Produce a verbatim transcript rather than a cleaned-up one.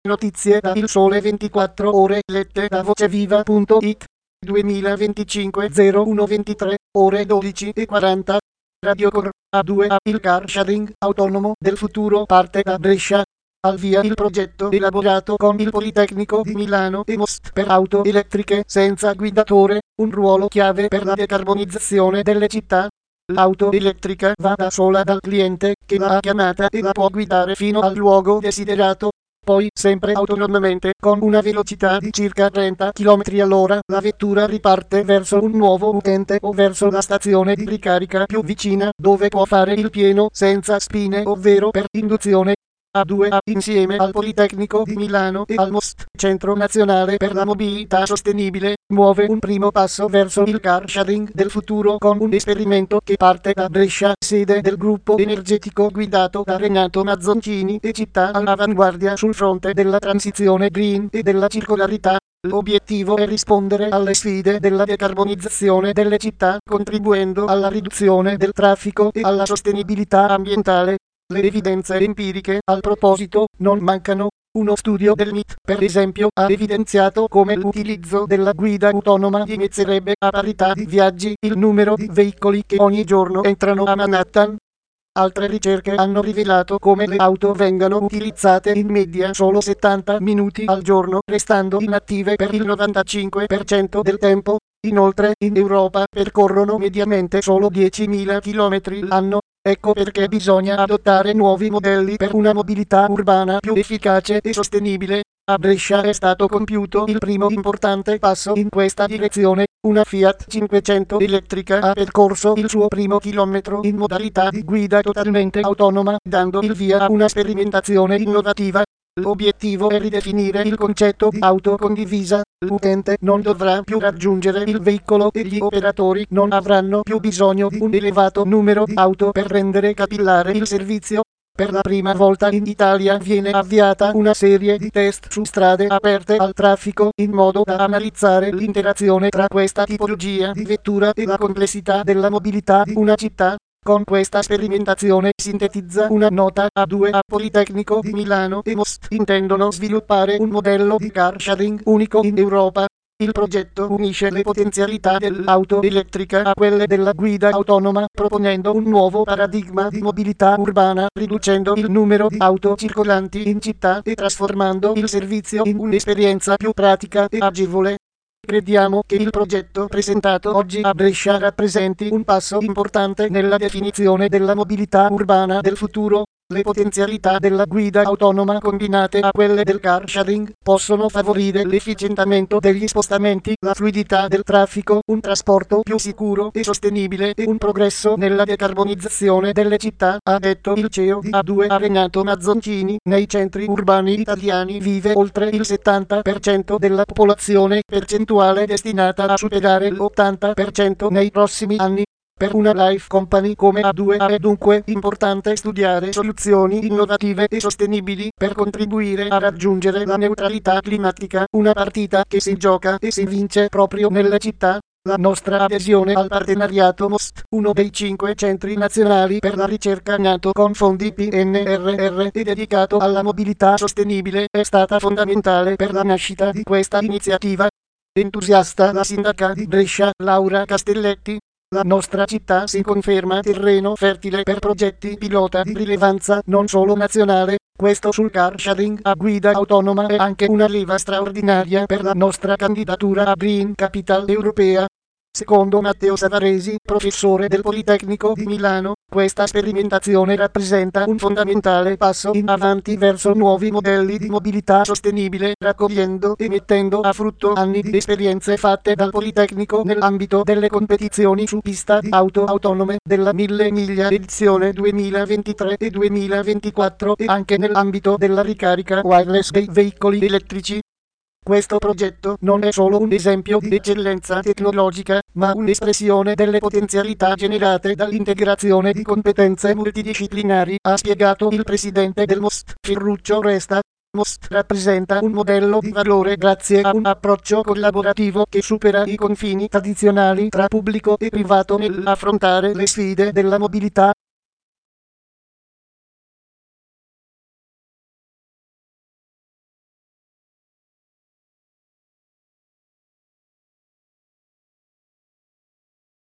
Notizie da Il Sole ventiquattro Ore lette da voceviva punto it duemilaventicinque zero uno ventitré ore dodici e quaranta. Radiocor A due A il car sharing autonomo del futuro parte da Brescia. Al via il progetto elaborato con il Politecnico di Milano e Most per auto elettriche senza guidatore, un ruolo chiave per la decarbonizzazione delle città. L'auto elettrica va da sola dal cliente che l'ha chiamata e la può guidare fino al luogo desiderato. Poi, sempre autonomamente, con una velocità di circa trenta chilometri all'ora, la vettura riparte verso un nuovo utente o verso la stazione di ricarica più vicina, dove può fare il pieno senza spine, ovvero per induzione. A due A insieme al Politecnico di Milano e al Most, Centro Nazionale per la Mobilità Sostenibile, muove un primo passo verso il car sharing del futuro con un esperimento che parte da Brescia, sede del gruppo energetico guidato da Renato Mazzoncini e città all'avanguardia sul fronte della transizione green e della circolarità. L'obiettivo è rispondere alle sfide della decarbonizzazione delle città, contribuendo alla riduzione del traffico e alla sostenibilità ambientale. Le evidenze empiriche al proposito non mancano. Uno studio del M I T, per esempio, ha evidenziato come l'utilizzo della guida autonoma dimezzerebbe a parità di viaggi il numero di veicoli che ogni giorno entrano a Manhattan. Altre ricerche hanno rivelato come le auto vengano utilizzate in media solo settanta minuti al giorno, restando inattive per il novantacinque per cento del tempo. Inoltre, in Europa percorrono mediamente solo diecimila chilometri l'anno. Ecco perché bisogna adottare nuovi modelli per una mobilità urbana più efficace e sostenibile. A Brescia è stato compiuto il primo importante passo in questa direzione. Una Fiat cinquecento elettrica ha percorso il suo primo chilometro in modalità di guida totalmente autonoma, dando il via a una sperimentazione innovativa. L'obiettivo è ridefinire il concetto di auto condivisa. L'utente non dovrà più raggiungere il veicolo e gli operatori non avranno più bisogno di un elevato numero di auto per rendere capillare il servizio. Per la prima volta in Italia viene avviata una serie di test su strade aperte al traffico, in modo da analizzare l'interazione tra questa tipologia di vettura e la complessità della mobilità di una città. Con questa sperimentazione, sintetizza una nota, A due A Politecnico di Milano e Most intendono sviluppare un modello di car sharing unico in Europa. Il progetto unisce le potenzialità dell'auto elettrica a quelle della guida autonoma, proponendo un nuovo paradigma di mobilità urbana, riducendo il numero di auto circolanti in città e trasformando il servizio in un'esperienza più pratica e agevole. Crediamo che il progetto presentato oggi a Brescia rappresenti un passo importante nella definizione della mobilità urbana del futuro. Le potenzialità della guida autonoma combinate a quelle del car sharing possono favorire l'efficientamento degli spostamenti, la fluidità del traffico, un trasporto più sicuro e sostenibile e un progresso nella decarbonizzazione delle città, ha detto il C E O di A due A Renato Mazzoncini. Nei centri urbani italiani vive oltre il settanta per cento della popolazione, percentuale destinata a superare l'ottanta per cento nei prossimi anni. Per una life company come A due A è dunque importante studiare soluzioni innovative e sostenibili per contribuire a raggiungere la neutralità climatica, una partita che si gioca e si vince proprio nelle città. La nostra adesione al partenariato Most, uno dei cinque centri nazionali per la ricerca nato con fondi P N R R e dedicato alla mobilità sostenibile, è stata fondamentale per la nascita di questa iniziativa. Entusiasta la sindaca di Brescia, Laura Castelletti. La nostra città si conferma terreno fertile per progetti pilota di rilevanza non solo nazionale. Questo sul car sharing a guida autonoma è anche una leva straordinaria per la nostra candidatura a Green Capital europea. Secondo Matteo Savaresi, professore del Politecnico di Milano, questa sperimentazione rappresenta un fondamentale passo in avanti verso nuovi modelli di mobilità sostenibile, raccogliendo e mettendo a frutto anni di esperienze fatte dal Politecnico nell'ambito delle competizioni su pista di auto autonome della Mille Miglia edizione duemilaventitré e duemilaventiquattro e anche nell'ambito della ricarica wireless dei veicoli elettrici. Questo progetto non è solo un esempio di eccellenza tecnologica, ma un'espressione delle potenzialità generate dall'integrazione di competenze multidisciplinari, ha spiegato il presidente del Most, Ferruccio Resta. Most rappresenta un modello di valore grazie a un approccio collaborativo che supera i confini tradizionali tra pubblico e privato nell'affrontare le sfide della mobilità.